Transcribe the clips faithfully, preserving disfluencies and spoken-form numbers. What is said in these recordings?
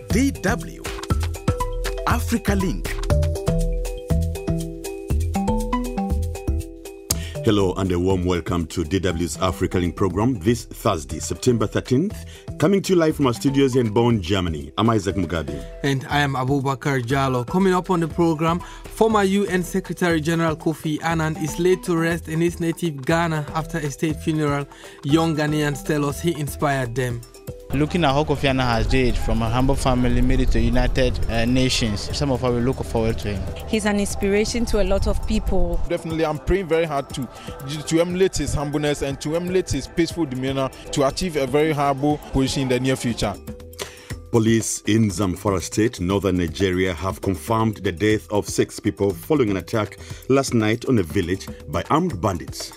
D W Africa Link. Hello and a warm welcome to D W's Africa Link program this Thursday, September thirteenth, coming to you live from our studios in Bonn, Germany. I'm Isaac Mugabe. And I am Abubakar Jallo. Coming up on the program, former U N Secretary General Kofi Annan is laid to rest in his native Ghana after a state funeral. Young Ghanaians tell us he inspired them. Looking at how Kofi Annan has did from a humble family, made it to United uh, Nations, some of us will look forward to him. He's an inspiration to a lot of people. Definitely, I'm praying very hard to to emulate his humbleness and to emulate his peaceful demeanor to achieve a very humble position in the near future. Police in Zamfara State, northern Nigeria, have confirmed the death of six people following an attack last night on a village by armed bandits.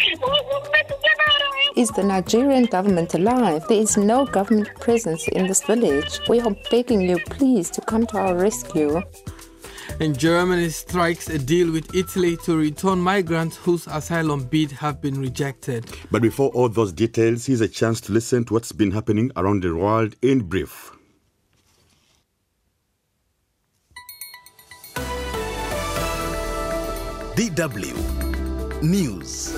Is the Nigerian government alive? There is no government presence in this village. We are begging you, please, to come to our rescue. And Germany strikes a deal with Italy to return migrants whose asylum bid have been rejected. But before all those details, here's a chance to listen to what's been happening around the world in brief. D W News.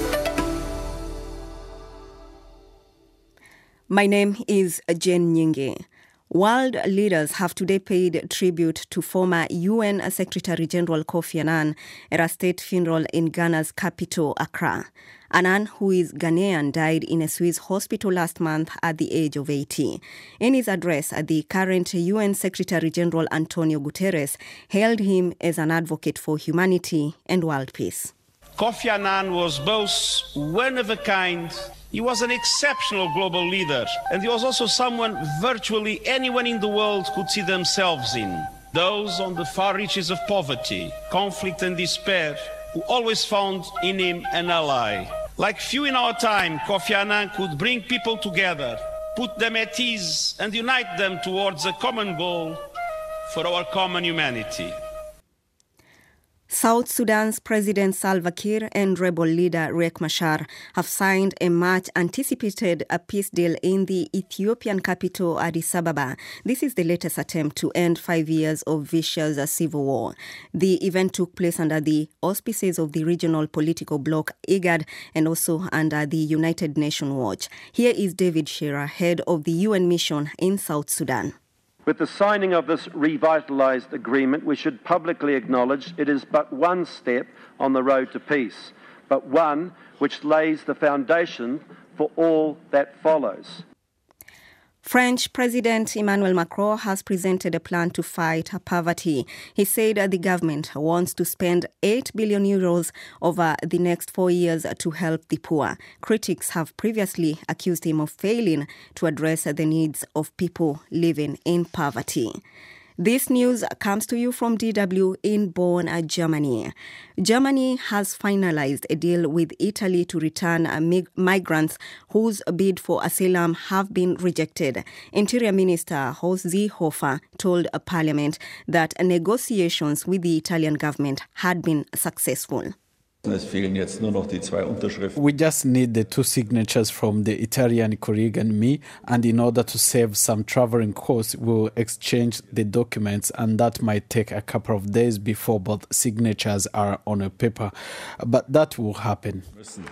My name is Jen Nyinge. World leaders have today paid tribute to former U N Secretary General Kofi Annan at a state funeral in Ghana's capital, Accra. Annan, who is Ghanaian, died in a Swiss hospital last month at the age of eighty. In his address, the current U N Secretary General Antonio Guterres hailed him as an advocate for humanity and world peace. Kofi Annan was both one of a kind. He was an exceptional global leader, and he was also someone virtually anyone in the world could see themselves in. Those on the far reaches of poverty, conflict and despair, who always found in him an ally. Like few in our time, Kofi Annan could bring people together, put them at ease and unite them towards a common goal for our common humanity. South Sudan's President Salva Kiir and rebel leader Riek Machar have signed a much-anticipated peace deal in the Ethiopian capital Addis Ababa. This is the latest attempt to end five years of vicious civil war. The event took place under the auspices of the regional political bloc IGAD and also under the United Nations Watch. Here is David Shearer, head of the U N mission in South Sudan. With the signing of this revitalized agreement, we should publicly acknowledge it is but one step on the road to peace, but one which lays the foundation for all that follows. French President Emmanuel Macron has presented a plan to fight poverty. He said the government wants to spend eight billion euros over the next four years to help the poor. Critics have previously accused him of failing to address the needs of people living in poverty. This news comes to you from D W in Bonn, Germany. Germany has finalized a deal with Italy to return mig- migrants whose bid for asylum have been rejected. Interior Minister Horst Seehofer told a parliament that negotiations with the Italian government had been successful. We just need the two signatures from the Italian colleague and me, and in order to save some traveling costs, we'll exchange the documents, and that might take a couple of days before both signatures are on a paper. But that will happen.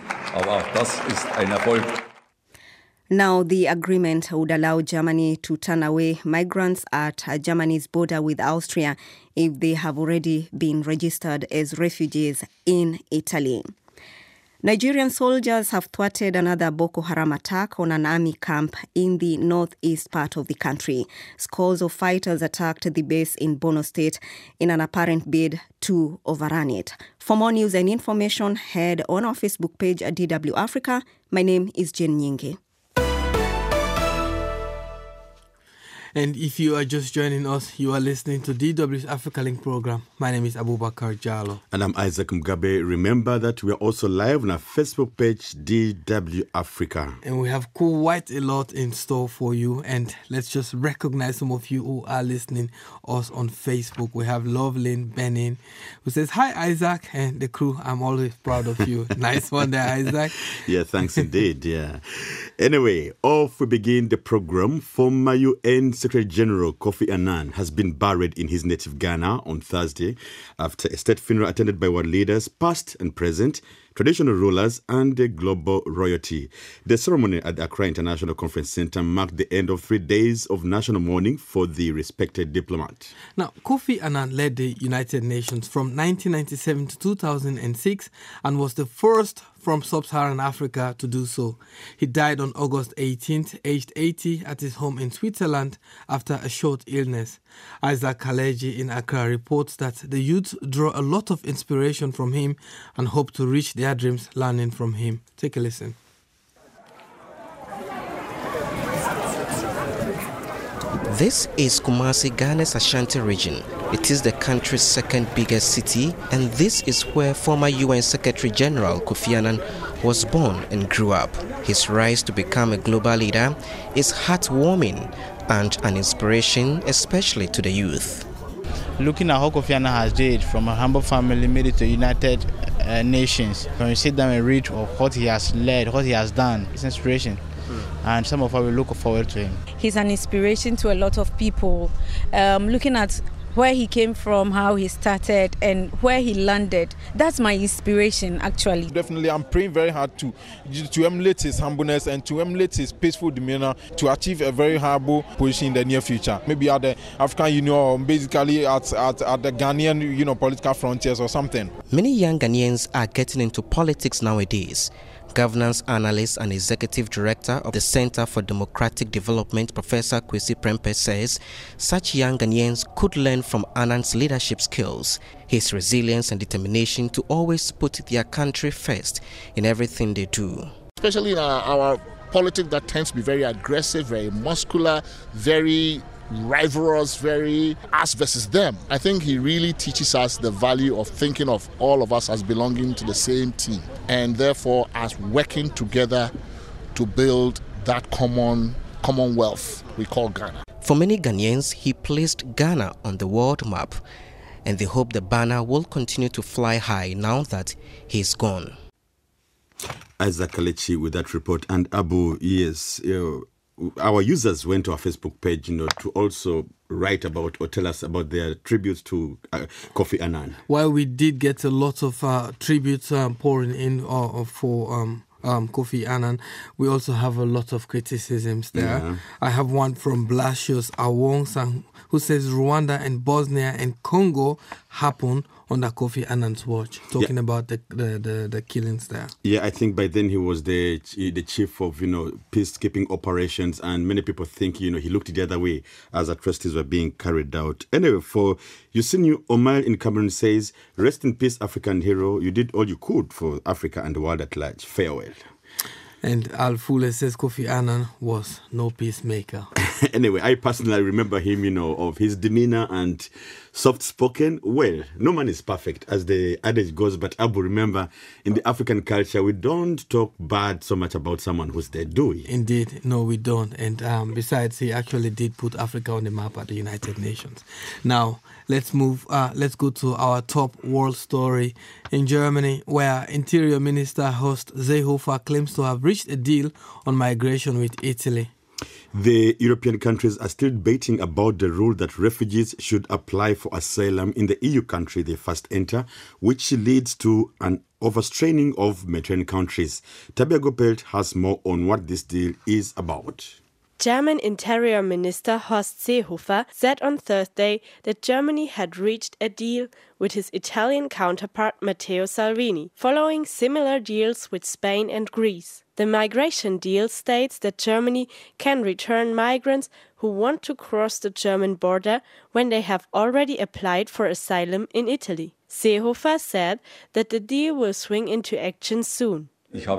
Now, the agreement would allow Germany to turn away migrants at Germany's border with Austria if they have already been registered as refugees in Italy. Nigerian soldiers have thwarted another Boko Haram attack on an army camp in the northeast part of the country. Scores of fighters attacked the base in Borno State in an apparent bid to overrun it. For more news and information, head on our Facebook page at D W Africa. My name is Jen Nyinge. And if you are just joining us, you are listening to D W's Africa Link program. My name is Abubakar Jallo. And I'm Isaac Mugabe. Remember that we are also live on our Facebook page, D W Africa. And we have quite a lot in store for you. And let's just recognize some of you who are listening us on Facebook. We have Lovelyn Benin, who says, "Hi, Isaac," and the crew, I'm always proud of you. Nice one there, Isaac. Yeah, thanks indeed. Yeah. Anyway, off we begin the program. Former U N Secretary General Kofi Annan has been buried in his native Ghana on Thursday after a state funeral attended by world leaders, past and present, traditional rulers, and the global royalty. The ceremony at the Accra International Conference Center marked the end of three days of national mourning for the respected diplomat. Now, Kofi Annan led the United Nations from nineteen ninety-seven to two thousand six and was the first from sub-Saharan Africa to do so. He died on August eighteenth, aged eighty, at his home in Switzerland after a short illness. Isaac Kaleji in Accra reports that the youth draw a lot of inspiration from him and hope to reach their dreams learning from him. Take a listen. This is Kumasi, Ghana's Ashanti region. It is the country's second biggest city, and this is where former U N Secretary General Kofi Annan was born and grew up. His rise to become a global leader is heartwarming and an inspiration, especially to the youth. Looking at how Kofi Annan has did from a humble family made it to United uh, Nations, when you sit down and read of what he has led, what he has done, it's inspiration. And some of us will look forward to him. He's an inspiration to a lot of people. Um, looking at where he came from, how he started, and where he landed. That's my inspiration, actually. Definitely, I'm praying very hard to to emulate his humbleness and to emulate his peaceful demeanor to achieve a very humble position in the near future. Maybe at the African Union or basically at, at, at the Ghanaian, you know, political frontiers or something. Many young Ghanaians are getting into politics nowadays. Governance analyst and executive director of the Center for Democratic Development, Professor Kwesi Prempeh, says such young Ghanaians could learn from Annan's leadership skills, his resilience and determination to always put their country first in everything they do. Especially in our, our politics that tends to be very aggressive, very muscular, very rivalrous, very us versus them. I think he really teaches us the value of thinking of all of us as belonging to the same team and therefore as working together to build that common commonwealth we call Ghana. For many Ghanaians, he placed Ghana on the world map, and they hope the banner will continue to fly high now that he's gone. Isaac Kalechi with that report. And Abu, yes, you know, our users went to our Facebook page, you know, to also write about or tell us about their tributes to uh, Kofi Annan. While we did get a lot of uh, tributes um, pouring in uh, for um, um, Kofi Annan, we also have a lot of criticisms there. Yeah. I have one from Blasius Awong, who says Rwanda and Bosnia and Congo happened under Kofi Annan's watch, talking yeah. about the, the, the, the killings there. Yeah, I think by then he was the the chief of, you know, peacekeeping operations, and many people think, you know, he looked the other way as atrocities were being carried out. Anyway, for Yusinu Omar in Cameroon says, rest in peace, African hero. You did all you could for Africa and the world at large. Farewell. And Al Fule says Kofi Annan was no peacemaker. Anyway, I personally remember him, you know, of his demeanor and soft-spoken. Well, no man is perfect, as the adage goes, but Abu, remember, in the African culture, we don't talk bad so much about someone who's dead, do we? Indeed, no, we don't. And um, besides, he actually did put Africa on the map at the United Nations. Now, let's move, uh, let's go to our top world story in Germany, where Interior Minister Horst Seehofer claims to have reached a deal on migration with Italy. The European countries are still debating about the rule that refugees should apply for asylum in the E U country they first enter, which leads to an overstraining of Mediterranean countries. Tabia Gopelt has more on what this deal is about. German Interior Minister Horst Seehofer said on Thursday that Germany had reached a deal with his Italian counterpart Matteo Salvini, following similar deals with Spain and Greece. The migration deal states that Germany can return migrants who want to cross the German border when they have already applied for asylum in Italy. Seehofer said that the deal will swing into action soon.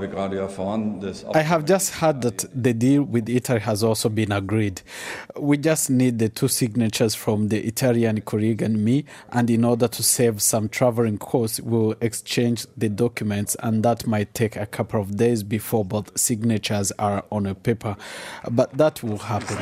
I have just heard that the deal with Italy has also been agreed. We just need the two signatures from the Italian colleague and me, and in order to save some traveling costs, we'll exchange the documents, and that might take a couple of days before both signatures are on a paper. But that will happen.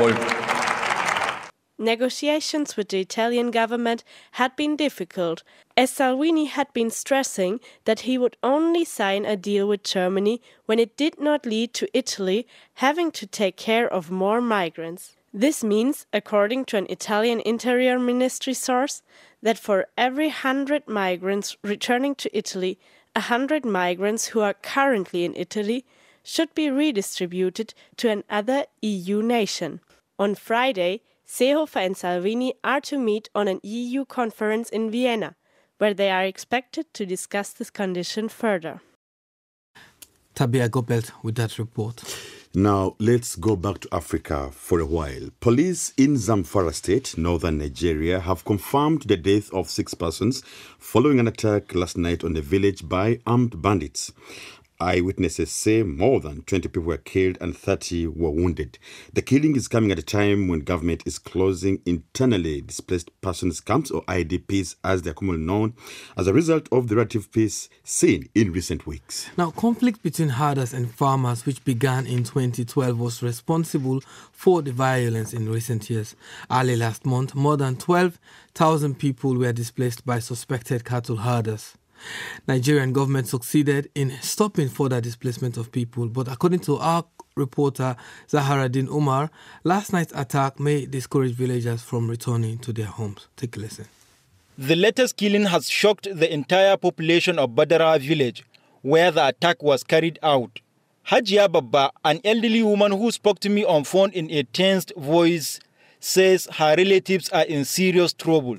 Negotiations with the Italian government had been difficult, as Salvini had been stressing that he would only sign a deal with Germany when it did not lead to Italy having to take care of more migrants. This means, according to an Italian Interior Ministry source, that for every one hundred migrants returning to Italy, one hundred migrants who are currently in Italy should be redistributed to another E U nation. On Friday, Seehofer and Salvini are to meet on an E U conference in Vienna, where they are expected to discuss this condition further. Tabia Gopelt with that report. Now, let's go back to Africa for a while. Police in Zamfara State, northern Nigeria, have confirmed the death of six persons following an attack last night on the village by armed bandits. Eyewitnesses say more than twenty people were killed and thirty were wounded. The killing is coming at a time when government is closing internally displaced persons camps, or I D Ps as they are commonly known, as a result of the relative peace seen in recent weeks. Now, conflict between herders and farmers, which began in twenty twelve, was responsible for the violence in recent years. Early last month, more than twelve thousand people were displaced by suspected cattle herders. Nigerian government succeeded in stopping further displacement of people, but according to our reporter Zaharuddin Umar, last night's attack may discourage villagers from returning to their homes. Take a listen. The latest killing has shocked the entire population of Badara village, where the attack was carried out. Hajia Baba, an elderly woman who spoke to me on phone in a tensed voice, says her relatives are in serious trouble.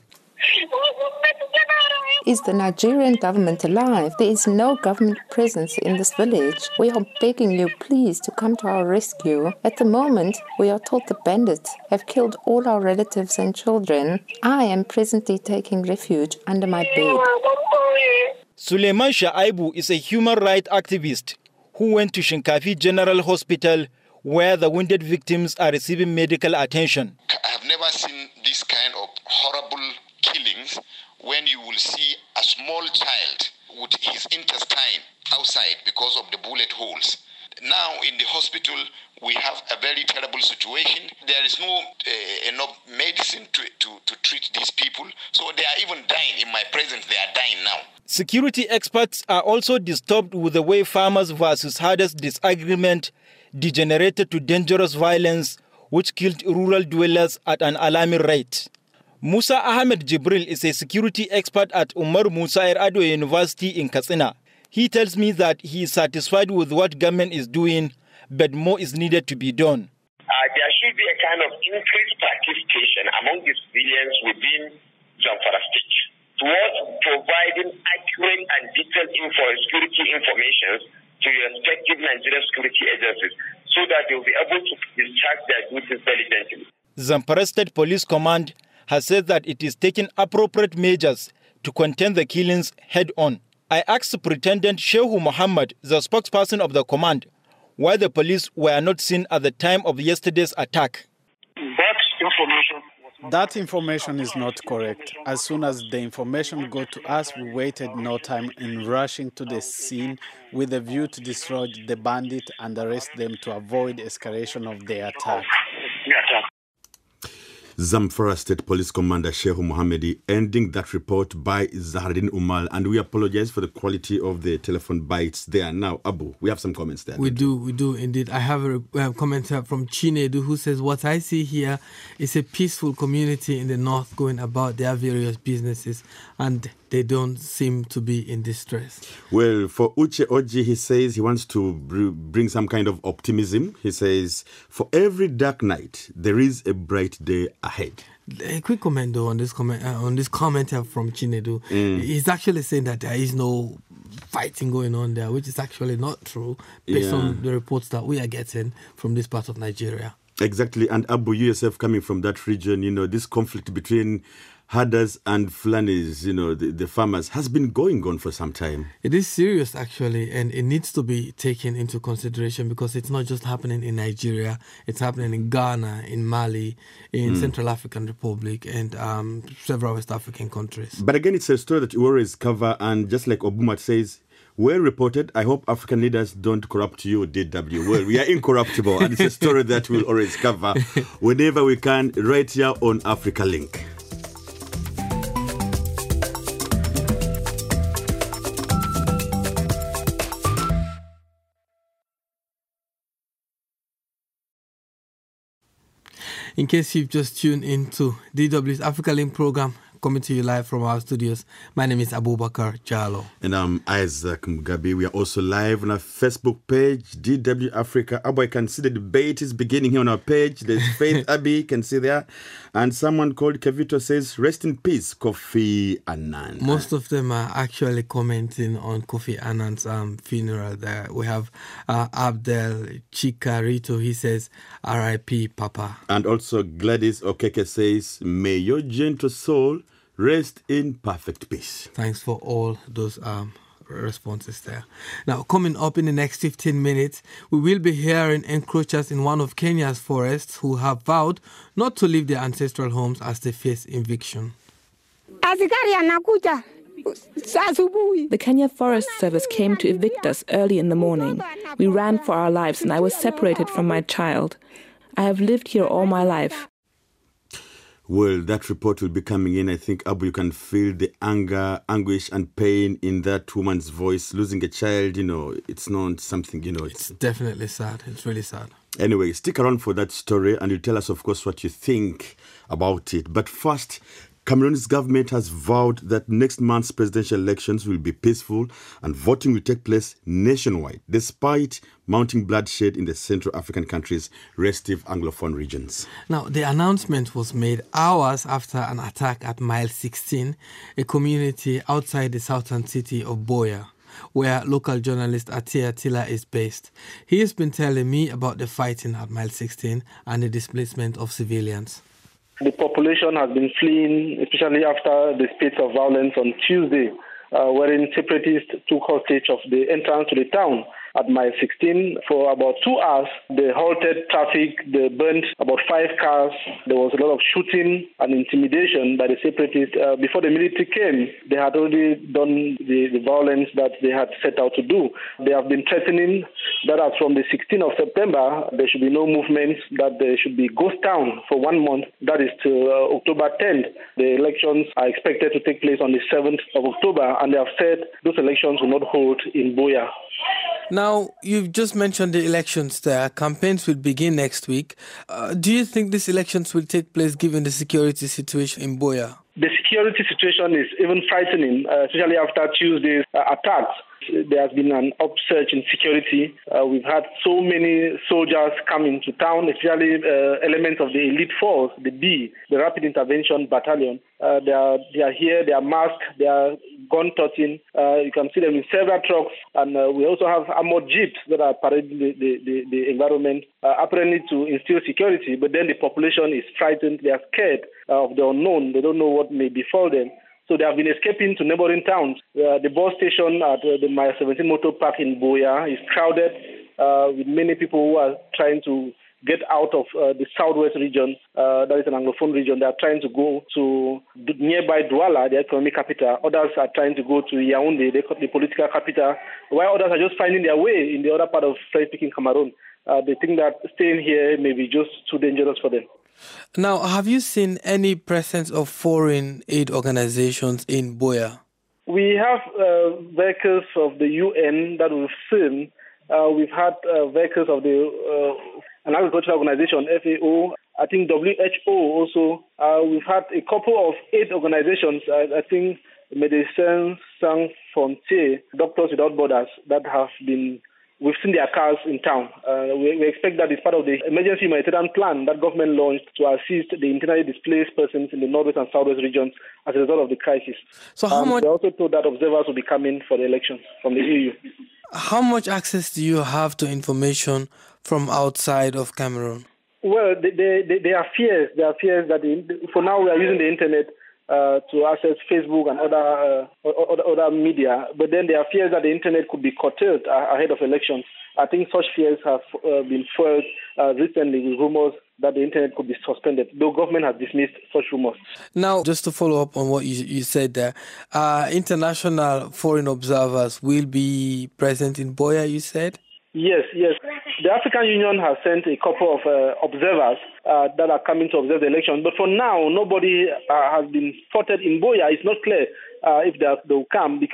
Is the Nigerian government alive? There is no government presence in this village. We are begging you, please, to come to our rescue. At the moment, we are told the bandits have killed all our relatives and children. I am presently taking refuge under my bed. Suleiman Shaibu is a human rights activist who went to Shinkafi General Hospital, where the wounded victims are receiving medical attention. I have never seen this kind of horrible killings, when you will see a small child with his intestine outside because of the bullet holes. Now in the hospital, we have a very terrible situation. There is no uh, enough medicine to, to, to treat these people. So they are even dying. In my presence, they are dying now. Security experts are also disturbed with the way farmers versus herders disagreement degenerated to dangerous violence, which killed rural dwellers at an alarming rate. Musa Ahmed Jibril is a security expert at Umar Musa Yar'Adua University in Katsina. He tells me that he is satisfied with what government is doing, but more is needed to be done. Uh, there should be a kind of increased participation among the civilians within Zamfara State towards providing accurate and detailed info security information to respective Nigerian security agencies so that they will be able to discharge their duties diligently. Zamfara State Police Command has said that it is taking appropriate measures to contain the killings head-on. I asked Superintendent Shehu Muhammad, the spokesperson of the command, why the police were not seen at the time of yesterday's attack. That information That information is not correct. As soon as the information got to us, we waited no time in rushing to the scene with a view to destroy the bandit and arrest them to avoid escalation of the attack. Zamfara State Police Commander Shehu Mohammedi ending that report by Zaharuddin Umar, and we apologize for the quality of the telephone bites there. Now, Abu, we have some comments there. We do, we do indeed. I have a uh, comment from Chinedu who says, what I see here is a peaceful community in the north going about their various businesses, and they don't seem to be in distress. Well, for Uche Oji, he says he wants to br- bring some kind of optimism. He says, for every dark night, there is a bright day ahead. A quick comment though on this comment uh, on this comment from Chinedu. Mm. He's actually saying that there is no fighting going on there, which is actually not true based Yeah. on the reports that we are getting from this part of Nigeria. Exactly. And Abu, you yourself coming from that region, you know, this conflict between herders and Fulanis, you know, the, the farmers, has been going on for some time. It is serious, actually, and it needs to be taken into consideration because it's not just happening in Nigeria. It's happening in Ghana, in Mali, in Mm. Central African Republic, and um, several West African countries. But again, it's a story that you always cover, and just like Obumat says, well reported. I hope African leaders don't corrupt you, D W. Well, we are incorruptible, and it's a story that we'll always cover whenever we can, right here on Africa Link. In case you've just tuned into D W's Africa Link program, coming to you live from our studios. My name is Abubakar Jalo. And I'm Isaac Mugabe. We are also live on our Facebook page, D W Africa. Abu, I can see the debate is beginning here on our page. There's Faith Abi, you can see there. And someone called Kevito says, rest in peace, Kofi Annan. Most of them are actually commenting on Kofi Annan's um, funeral there. We have uh, Abdel Chikarito. He says, R I P Papa. And also Gladys Okeke says, may your gentle soul rest in perfect peace. Thanks for all those um, responses there. Now, coming up in the next fifteen minutes, we will be hearing encroachers in one of Kenya's forests who have vowed not to leave their ancestral homes as they face eviction. The Kenya Forest Service came to evict us early in the morning. We ran for our lives and I was separated from my child. I have lived here all my life. Well, that report will be coming in. I think, Abu, you can feel the anger, anguish, and pain in that woman's voice. Losing a child, you know, it's not something, you know. It's, it's definitely sad. It's really sad. Anyway, stick around for that story and you tell us, of course, what you think about it. But first, Cameroon's government has vowed that next month's presidential elections will be peaceful and voting will take place nationwide, despite mounting bloodshed in the Central African countries' restive Anglophone regions. Now, the announcement was made hours after an attack at Mile sixteen, a community outside the southern city of Buea, where local journalist Atia Tila is based. He has been telling me about the fighting at Mile sixteen and the displacement of civilians. The population has been fleeing, especially after the spate of violence on Tuesday, uh, wherein separatists took hostage of the entrance to the town at Mile sixteen for about two hours. They halted traffic, they burnt about five cars. There was a lot of shooting and intimidation by the separatists. Uh, before the military came, they had already done the, the violence that they had set out to do. They have been threatening that as from the sixteenth of September, there should be no movements, that there should be ghost town for one month. That is to uh, October tenth. The elections are expected to take place on the seventh of October, and they have said those elections will not hold in Buea. Now, you've just mentioned the elections there. Campaigns will begin next week. Uh, do you think these elections will take place given the security situation in Buea? The security situation is even frightening, uh, especially after Tuesday's uh, attacks. There has been an upsurge in security. Uh, we've had so many soldiers come into town, especially uh, elements of the elite force, the B, the Rapid Intervention Battalion. Uh, they are they are here, they are masked, they are gun-toting. Uh, you can see them in several trucks. And uh, we also have armored jeeps that are parading the, the, the, the environment, uh, apparently to instill security. But then the population is frightened, they are scared uh, of the unknown. They don't know what may befall them. So they have been escaping to neighboring towns. Uh, the bus station at uh, the Mile seventeen Motor Park in Buea is crowded uh, with many people who are trying to get out of uh, the southwest region. Uh, that is an Anglophone region. They are trying to go to nearby Douala, the economic capital. Others are trying to go to Yaoundé, the, the political capital, while others are just finding their way in the other part of French-speaking Cameroon. Uh, they think that staying here may be just too dangerous for them. Now, have you seen any presence of foreign aid organizations in Buea? We have uh, vehicles of the U N that we've seen. Uh, we've had uh, vehicles of the uh, an agricultural organization, F A O. I think W H O also. Uh, we've had a couple of aid organizations. I, I think Médecins Sans Frontières, Doctors Without Borders, that have been. We've seen their cars in town. Uh, we, we expect that it's part of the emergency humanitarian plan that government launched to assist the internally displaced persons in the northwest and southwest regions as a result of the crisis. So how um, much? They also told that observers will be coming for the elections from the E U. How much access do you have to information from outside of Cameroon? Well, they, they, they are fears. There are fears that the, for now we are using the internet Uh, to access Facebook and other, uh, other other media, but then there are fears that the internet could be curtailed uh, ahead of elections. I think such fears have uh, been foiled uh, recently with rumors that the internet could be suspended, though government has dismissed such rumors. Now, just to follow up on what you, you said there, uh, international foreign observers will be present in Buea, you said? Yes, yes. The African Union has sent a couple of uh, observers uh, that are coming to observe the election. But for now, nobody uh, has been spotted in Buea. It's not clear uh, if they will come because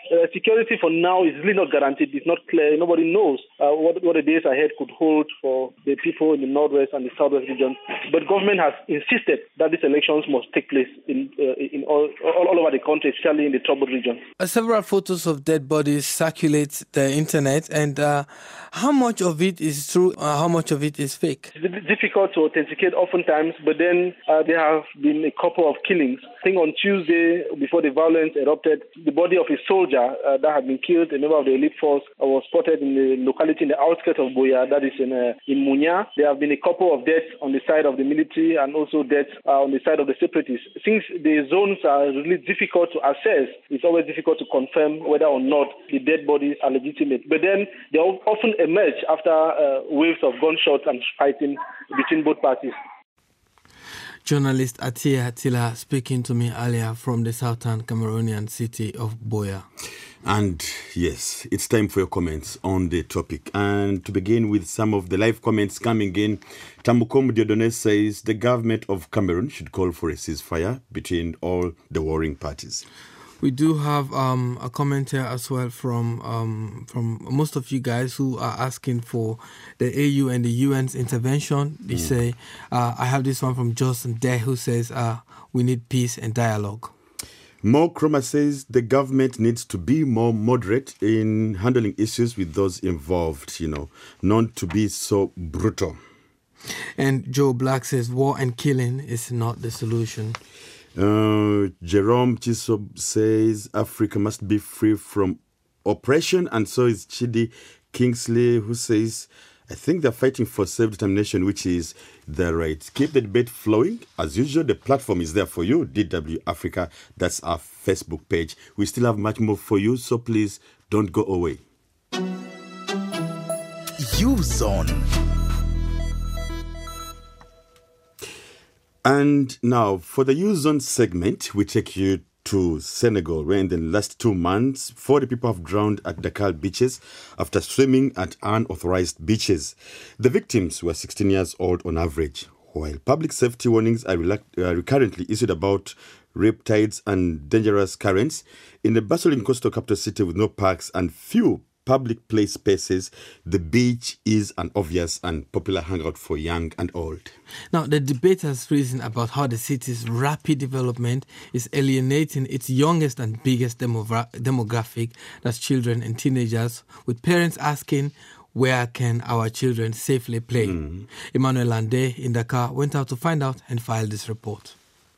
uh, security for now is really not guaranteed. It's not clear. Nobody knows uh, what, what the days ahead could hold for the people in the northwest and the southwest region. But government has insisted that these elections must take place in uh, in all, all all over the country, especially in the troubled region. Uh, several photos of dead bodies circulate the internet, and uh, how much of it is true? Uh, how much of it is fake? It's difficult to authenticate oftentimes, but then uh, there have been a couple of killings. I think on Tuesday, before the violence erupted, the body of a soldier uh, that had been killed, a member of the elite force, uh, was spotted in the locality in the outskirts of Boya, that is in uh, in Munya. There have been a couple of deaths on the side of the military and also deaths uh, on the side of the separatists. Since the zones are really difficult to assess, it's always difficult to confirm whether or not the dead bodies are legitimate. But then they often emerge after uh, waves of gunshots and fighting between both parties. Journalist Atia Tila speaking to me earlier from the southern Cameroonian city of Boya. And yes, it's time for your comments on the topic. And to begin with some of the live comments coming in, Tamukom Diodone says the government of Cameroon should call for a ceasefire between all the warring parties. We do have um, a comment here as well from um, from most of you guys who are asking for the A U and the U N's intervention. They mm. say, uh, I have this one from Johnson Dare who says, uh, we need peace and dialogue. Mo Chroma says the government needs to be more moderate in handling issues with those involved, you know, not to be so brutal. And Joe Black says war and killing is not the solution. Uh, Jerome Chisob says Africa must be free from oppression, and so is Chidi Kingsley, who says, I think they're fighting for self-determination, which is the right. Keep the debate flowing. As usual, the platform is there for you, D W Africa. That's our Facebook page. We still have much more for you, so please don't go away. U-Zone. And now, for the U-Zone segment, we take you to Senegal, where in the last two months, forty people have drowned at Dakar beaches after swimming at unauthorized beaches. The victims were sixteen years old on average, while public safety warnings are uh, recurrently issued about riptides and dangerous currents. In the bustling coastal capital city with no parks and few public play spaces, the beach is an obvious and popular hangout for young and old. Now, the debate has risen about how the city's rapid development is alienating its youngest and biggest demogra- demographic, that's children and teenagers, with parents asking, where can our children safely play? Mm. Emmanuel Lande in Dakar went out to find out and filed this report.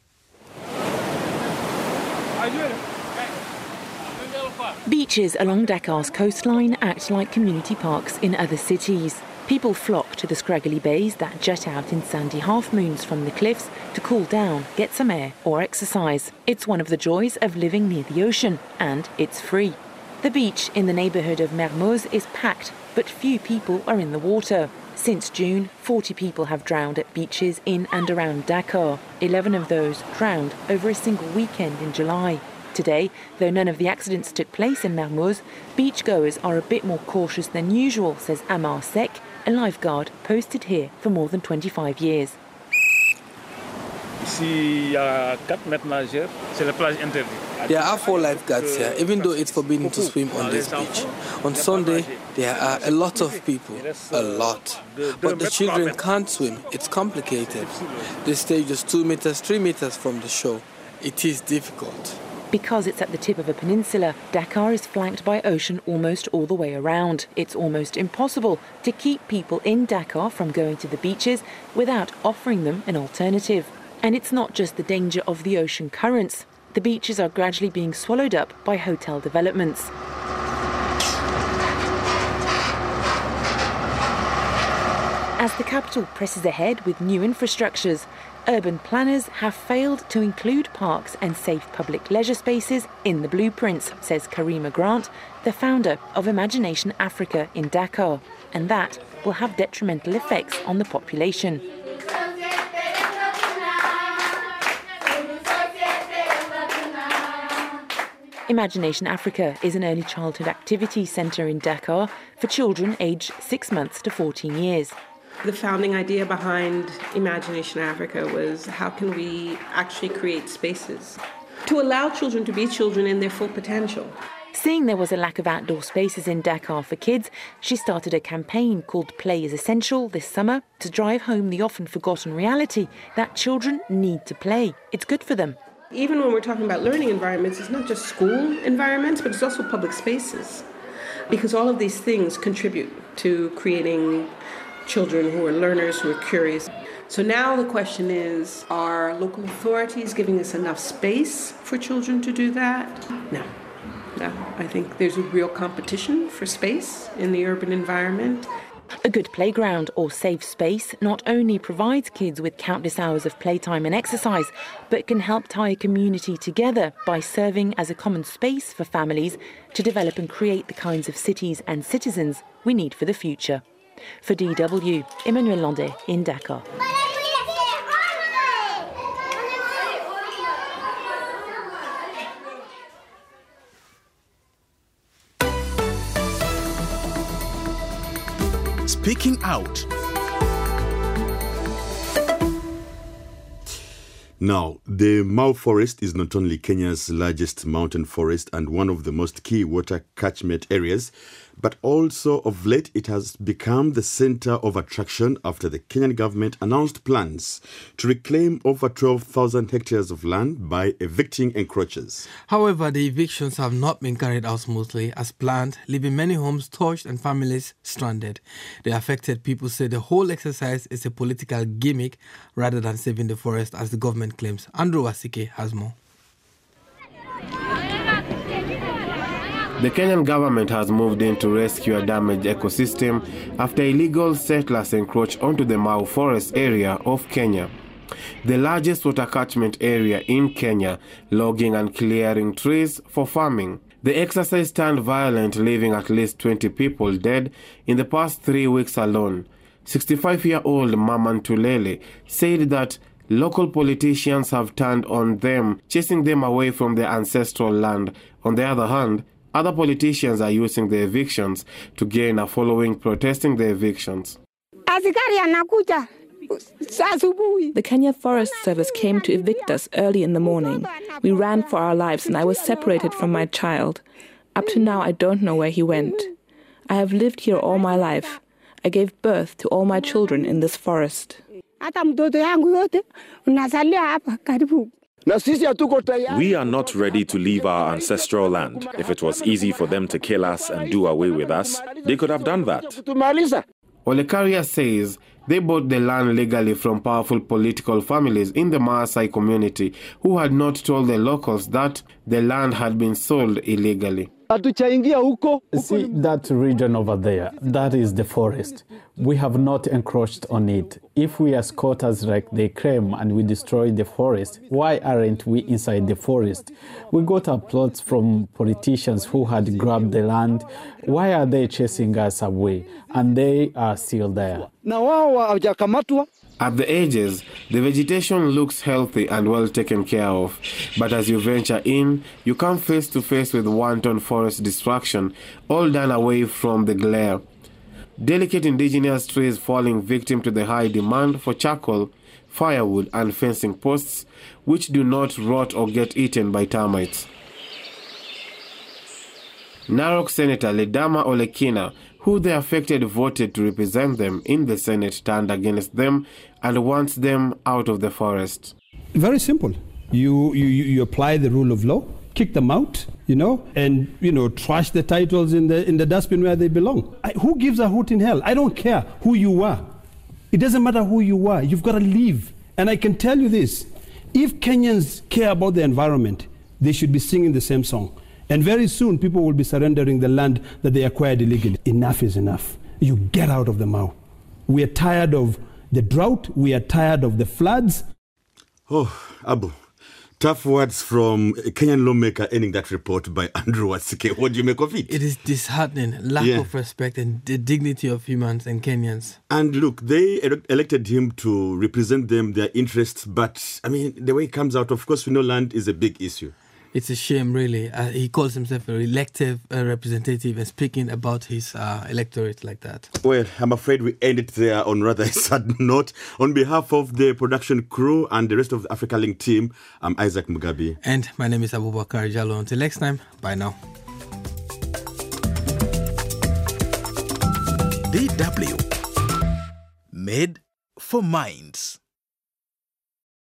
Beaches along Dakar's coastline act like community parks in other cities. People flock to the scraggly bays that jut out in sandy half-moons from the cliffs to cool down, get some air or exercise. It's one of the joys of living near the ocean, and it's free. The beach in the neighbourhood of Mermoz is packed, but few people are in the water. Since June, forty people have drowned at beaches in and around Dakar. eleven of those drowned over a single weekend in July. Today, though none of the accidents took place in Mermoz, beachgoers are a bit more cautious than usual, says Amar Sek, a lifeguard posted here for more than twenty-five years. There are four lifeguards here, even though it's forbidden to swim on this beach. On Sunday, there are a lot of people, a lot. But the children can't swim, it's complicated. They stay just two meters, three meters from the shore. It is difficult. Because it's at the tip of a peninsula, Dakar is flanked by ocean almost all the way around. It's almost impossible to keep people in Dakar from going to the beaches without offering them an alternative. And it's not just the danger of the ocean currents. The beaches are gradually being swallowed up by hotel developments. As the capital presses ahead with new infrastructures, urban planners have failed to include parks and safe public leisure spaces in the blueprints, says Karima Grant, the founder of Imagination Africa in Dakar. And that will have detrimental effects on the population. Imagination Africa is an early childhood activity centre in Dakar for children aged six months to fourteen years. The founding idea behind Imagination Africa was how can we actually create spaces to allow children to be children in their full potential. Seeing there was a lack of outdoor spaces in Dakar for kids, she started a campaign called Play is Essential this summer to drive home the often forgotten reality that children need to play. It's good for them. Even when we're talking about learning environments, it's not just school environments, but it's also public spaces. Because all of these things contribute to creating children who are learners, who are curious. So now the question is, are local authorities giving us enough space for children to do that? No. No. I think there's a real competition for space in the urban environment. A good playground or safe space not only provides kids with countless hours of playtime and exercise, but can help tie a community together by serving as a common space for families to develop and create the kinds of cities and citizens we need for the future. For D W, Emmanuel Landais in Dakar. Speaking out. Now, the Mau Forest is not only Kenya's largest mountain forest and one of the most key water catchment areas, but also of late it has become the center of attraction after the Kenyan government announced plans to reclaim over twelve thousand hectares of land by evicting encroachers. However, the evictions have not been carried out smoothly as planned, leaving many homes torched and families stranded. The affected people say the whole exercise is a political gimmick rather than saving the forest, as the government claims. Andrew Wasike has more. The Kenyan government has moved in to rescue a damaged ecosystem after illegal settlers encroach onto the Mau Forest area of Kenya, the largest water catchment area in Kenya, logging and clearing trees for farming. The exercise turned violent, leaving at least twenty people dead in the past three weeks alone. sixty-five-year-old Maman Tulele said that local politicians have turned on them, chasing them away from their ancestral land. On the other hand, other politicians are using the evictions to gain a following protesting the evictions. The Kenya Forest Service came to evict us early in the morning. We ran for our lives and I was separated from my child. Up to now, I don't know where he went. I have lived here all my life. I gave birth to all my children in this forest. We are not ready to leave our ancestral land. If it was easy for them to kill us and do away with us, they could have done that. Olekaria says they bought the land legally from powerful political families in the Maasai community who had not told the locals that the land had been sold illegally. See that region over there, that is the forest. We have not encroached on it. If we are squatters like they claim and we destroy the forest, why aren't we inside the forest? We got our plots from politicians who had grabbed the land. Why are they chasing us away? And they are still there. At the edges, the vegetation looks healthy and well taken care of. But as you venture in, you come face to face with wanton forest destruction, all done away from the glare. Delicate indigenous trees falling victim to the high demand for charcoal, firewood and fencing posts, which do not rot or get eaten by termites. Narok Senator Ledama Olekina, who the affected voted to represent them in the Senate, turned against them and wants them out of the forest. Very simple. You, you, you apply the rule of law, kick them out, you know, and, you know, trash the titles in the, in the dustbin where they belong. I, who gives a hoot in hell? I don't care who you are. It doesn't matter who you are. You've got to leave. And I can tell you this, if Kenyans care about the environment, they should be singing the same song. And very soon, people will be surrendering the land that they acquired illegally. Enough is enough. You get out of the Mau. We are tired of the drought. We are tired of the floods. Oh, Abu, tough words from a Kenyan lawmaker ending that report by Andrew Wasike. What do you make of it? It is disheartening. Lack yeah. of respect and the dignity of humans and Kenyans. And look, they elected him to represent them, their interests. But, I mean, the way it comes out, of course, we know land is a big issue. It's a shame, really. Uh, he calls himself a elective uh, representative and speaking about his uh, electorate like that. Well, I'm afraid we end it there on rather a sad note. On behalf of the production crew and the rest of the Africa Link team, I'm Isaac Mugabi. And my name is Abubakar Jallo. Until next time, bye now. D W. Made for minds.